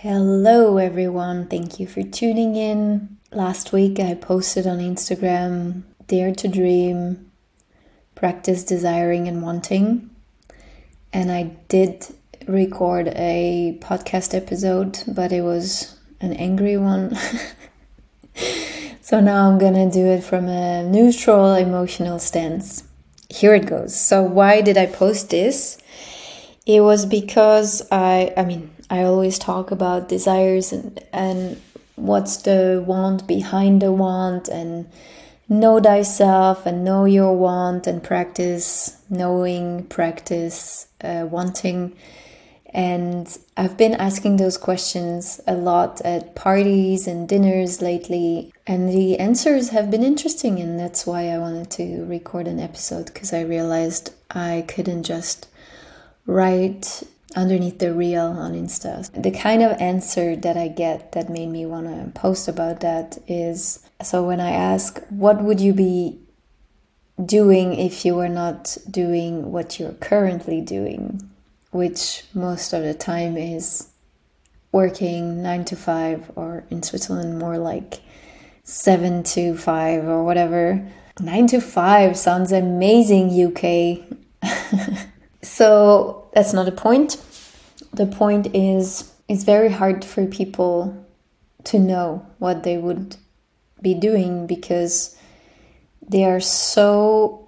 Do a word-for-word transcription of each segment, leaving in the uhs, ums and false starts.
Hello everyone, thank you for tuning in. Last week I posted on Instagram, Dare to Dream, Practice Desiring and Wanting. And I did record a podcast episode, but it was an angry one. So now I'm gonna do it from a neutral emotional stance. Here it goes. So why did I post this? It was because I, I mean, I always talk about desires and, and what's the want behind the want, and know thyself and know your want, and practice knowing, practice uh, wanting. And I've been asking those questions a lot at parties and dinners lately, and the answers have been interesting, and that's why I wanted to record an episode, because I realized I couldn't just write underneath the reel on Insta. The kind of answer that I get that made me want to post about that is, so when I ask, what would you be doing if you were not doing what you're currently doing? Which most of the time is working nine to five, or in Switzerland more like seven to five or whatever. Nine to five sounds amazing, U K. So that's not the point. The point is, it's very hard for people to know what they would be doing, because they are so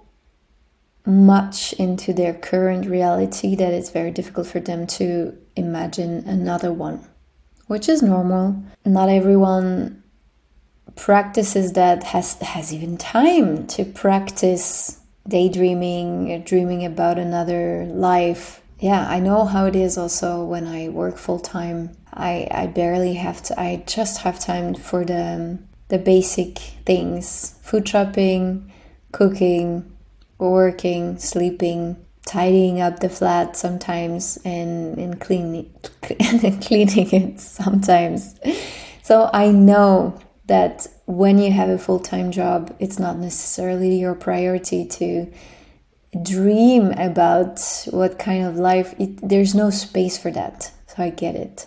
much into their current reality that it's very difficult for them to imagine another one, which is normal. Not everyone practices that, has has even time to practice daydreaming or dreaming about another life. Yeah, I know how it is also when I work full time. I, I barely have to, I just have time for the, the basic things: food shopping, cooking, working, sleeping, tidying up the flat sometimes, and, and cleaning, cleaning it sometimes. So I know that when you have a full-time job, it's not necessarily your priority to dream about what kind of life. It, there's no space for that. So I get it.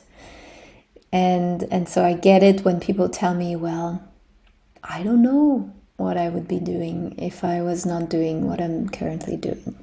And and so I get it when people tell me, well, I don't know what I would be doing if I was not doing what I'm currently doing.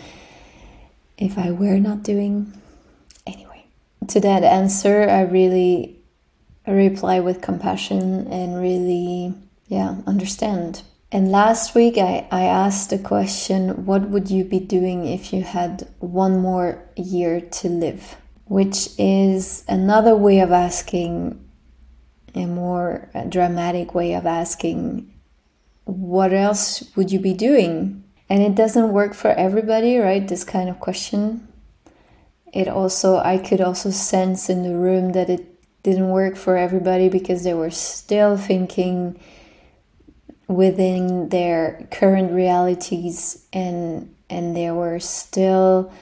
If I were not doing. Anyway, to that answer, I really reply with compassion and really, yeah, understand. And last week I, I asked the question, what would you be doing if you had one more year to live? Which is another way of asking, a more dramatic way of asking, what else would you be doing? And it doesn't work for everybody, right? This kind of question. It also, I could also sense in the room that it didn't work for everybody, because they were still thinking within their current realities, and and they were still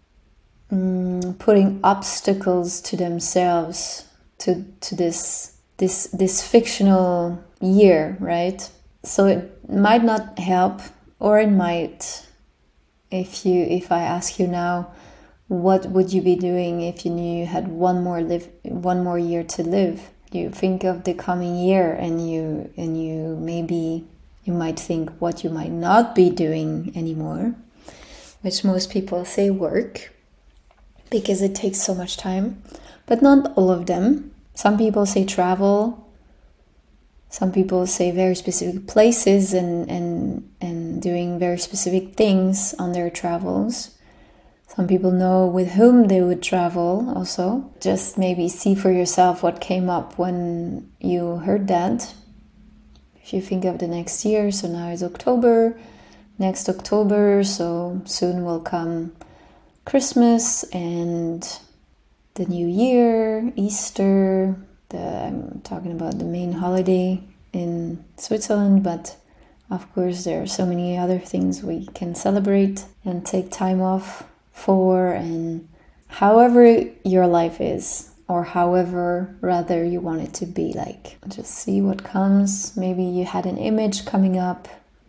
um, putting obstacles to themselves to to this this this fictional year, right? So it might not help, or it might. If you if I ask you now, what would you be doing if you knew you had one more live one more year to live? You think of the coming year, and you and you maybe you might think what you might not be doing anymore, which most people say work, because it takes so much time, but not all of them. Some people say travel. Some people say very specific places and and and doing very specific things on their travels. Some people know with whom they would travel also. Just maybe see for yourself what came up when you heard that. If you think of the next year, so now it's October, next October, so soon will come Christmas and the New Year, Easter. The, I'm talking about the main holiday in Switzerland, but of course there are so many other things we can celebrate and take time off for. And however your life is, or however rather you want it to be like, just see what comes. Maybe you had an image coming up,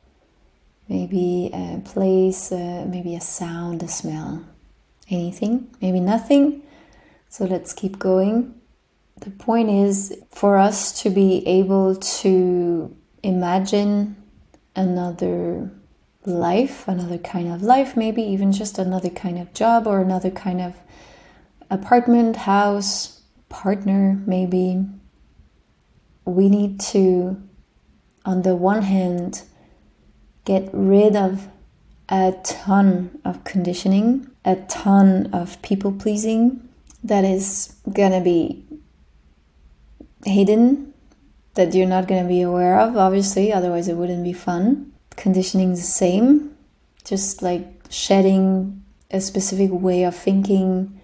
maybe a place, uh, maybe a sound, a smell, anything, maybe nothing. So let's keep going. The point is for us to be able to imagine another life, another kind of life, maybe even just another kind of job or another kind of apartment, house, partner, maybe. We need to, on the one hand, get rid of a ton of conditioning, a ton of people pleasing that is gonna be hidden, that you're not gonna be aware of, obviously, otherwise it wouldn't be fun. Conditioning is the same, just like shedding a specific way of thinking,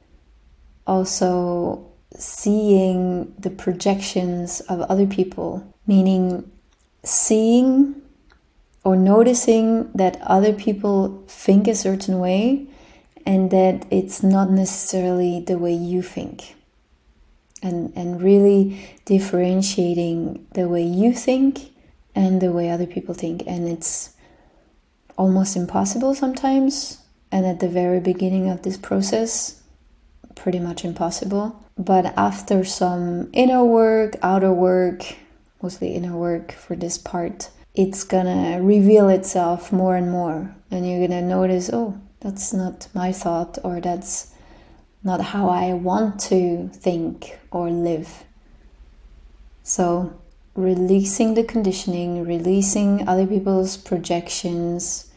also seeing the projections of other people, meaning seeing or noticing that other people think a certain way and that it's not necessarily the way you think. And, and really differentiating the way you think and the way other people think. And it's almost impossible sometimes. And at the very beginning of this process, pretty much impossible. But after some inner work, outer work, mostly inner work for this part, it's gonna reveal itself more and more. And you're gonna notice, oh, that's not my thought, or that's not how I want to think or live. So releasing the conditioning, releasing other people's projections,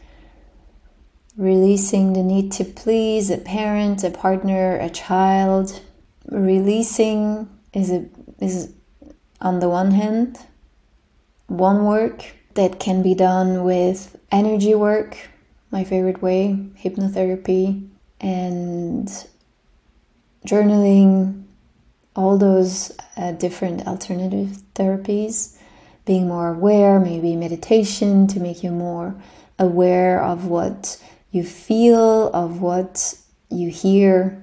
releasing the need to please a parent, a partner, a child. Releasing is a, is on the one hand one work that can be done with energy work, my favorite way, hypnotherapy, and journaling, all those uh, different alternative therapies, being more aware, maybe meditation to make you more aware of what you feel, of what you hear.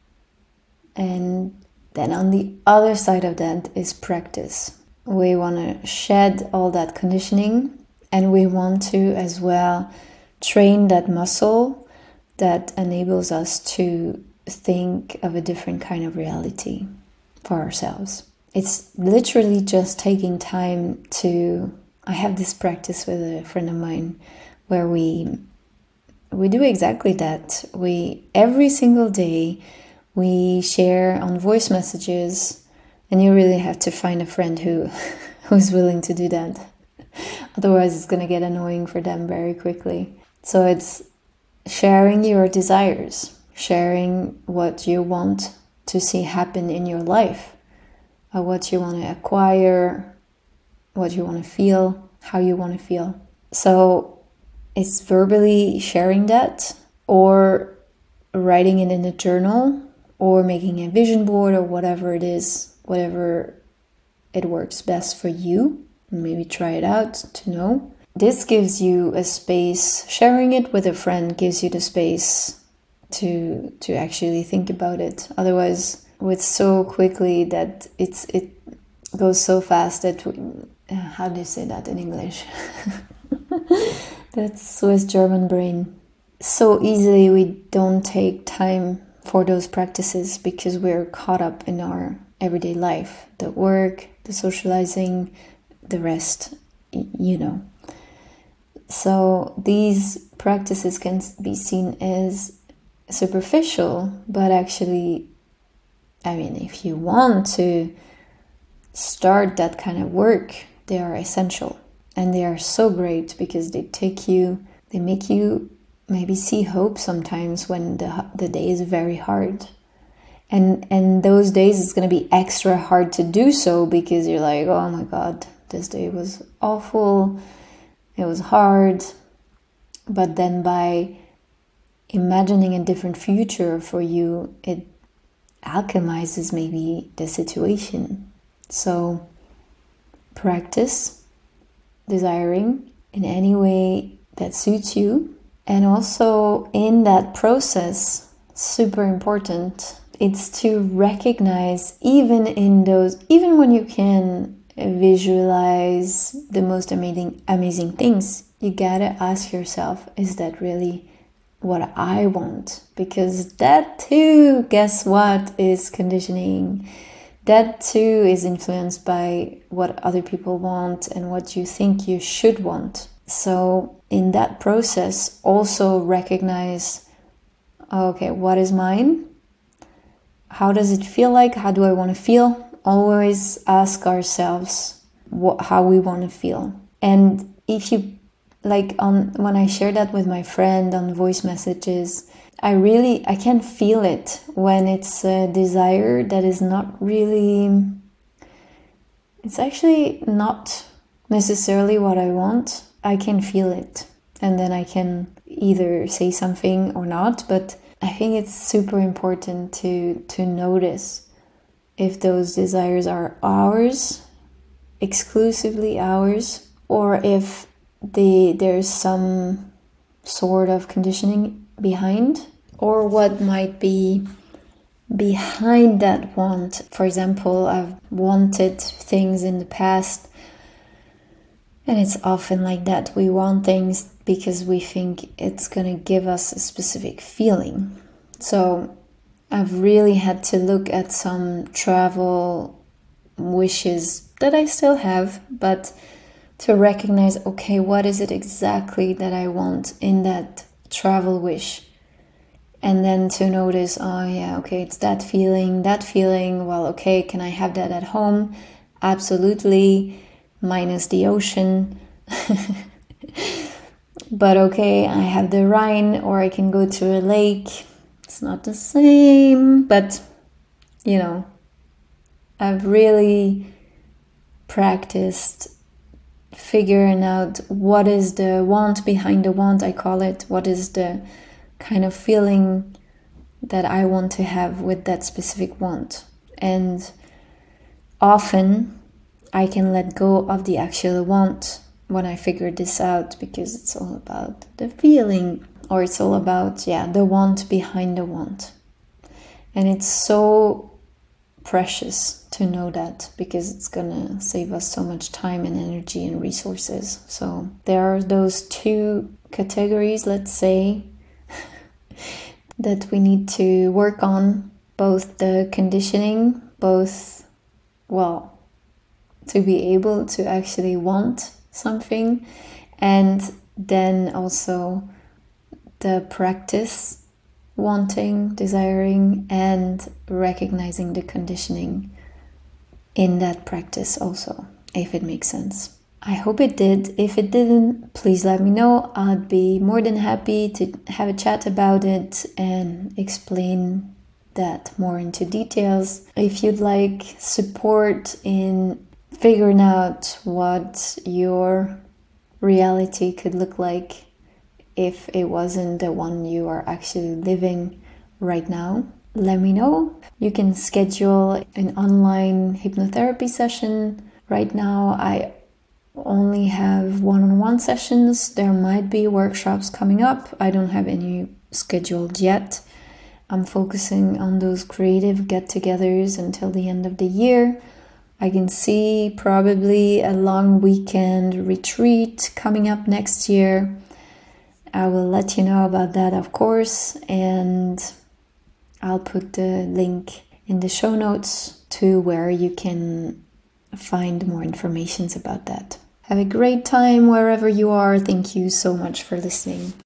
And then on the other side of that is practice. We want to shed all that conditioning, and we want to as well train that muscle that enables us to think of a different kind of reality for ourselves. It's literally just taking time to... I have this practice with a friend of mine where we we do exactly that. We every single day we share on voice messages, and you really have to find a friend who who's willing to do that. Otherwise it's going to get annoying for them very quickly. So it's sharing your desires, sharing what you want to see happen in your life, or what you want to acquire, what you want to feel, how you want to feel. So it's verbally sharing that, or writing it in a journal, or making a vision board, or whatever it is, whatever it works best for you. Maybe try it out to know. This gives you a space. Sharing it with a friend gives you the space to to actually think about it. Otherwise, with so quickly that it's it goes so fast that we, uh, how do you say that in English? That's Swiss German brain. So easily we don't take time for those practices because we're caught up in our everyday life, the work, the socializing, the rest, you know. So these practices can be seen as superficial, but actually, I mean, if you want to start that kind of work, they are essential. And they are so great because they take you, they make you maybe see hope sometimes when the the day is very hard. And and those days it's going to be extra hard to do so because you're like, oh my God, this day was awful. It was hard. But then by imagining a different future for you, it alchemizes maybe the situation. So practice desiring in any way that suits you. And also in that process, super important, it's to recognize even in those, even when you can visualize the most amazing, amazing things, you gotta ask yourself, is that really what I want? Because that too, guess what, is conditioning. that too is influenced by what other people want and what you think you should want. So in that process, also recognize, okay, what is mine? How does it feel like? How do I want to feel? Always ask ourselves what, how we want to feel. And if you, like on when I share that with my friend on voice messages, I really, I can feel it when it's a desire that is not really, it's actually not necessarily what I want. I can feel it. And then I can either say something or not. But I think it's super important to, to notice if those desires are ours, exclusively ours, or if they, there's some sort of conditioning behind, or what might be behind that want. For example, I've wanted things in the past, and it's often like that. We want things because we think it's going to give us a specific feeling. So I've really had to look at some travel wishes that I still have, but to recognize, okay, what is it exactly that I want in that travel wish? And then to notice, oh yeah, okay, it's that feeling, that feeling. Well, okay, can I have that at home? Absolutely, minus the ocean. But okay, I have the Rhine, or I can go to a lake. It's not the same, but you know, I've really practiced figuring out what is the want behind the want, I call it. What is the kind of feeling that I want to have with that specific want. And often I can let go of the actual want when I figure this out, because it's all about the feeling, or it's all about, yeah, the want behind the want. And it's so precious to know that, because it's gonna save us so much time and energy and resources. So there are those two categories, let's say, that we need to work on, both the conditioning, both, well, to be able to actually want something, and then also the practice, wanting, desiring, and recognizing the conditioning in that practice also, if it makes sense. I hope it did. If it didn't, please let me know. I'd be more than happy to have a chat about it and explain that more into details. If you'd like support in figuring out what your reality could look like if it wasn't the one you are actually living right now, let me know. You can schedule an online hypnotherapy session. Right now, I only have one-on-one sessions. There might be workshops coming up. I don't have any scheduled yet. I'm focusing on those creative get-togethers until the end of the year. I can see probably a long weekend retreat coming up next year. I will let you know about that, of course, and I'll put the link in the show notes to where you can find more information about that. Have a great time wherever you are. Thank you so much for listening.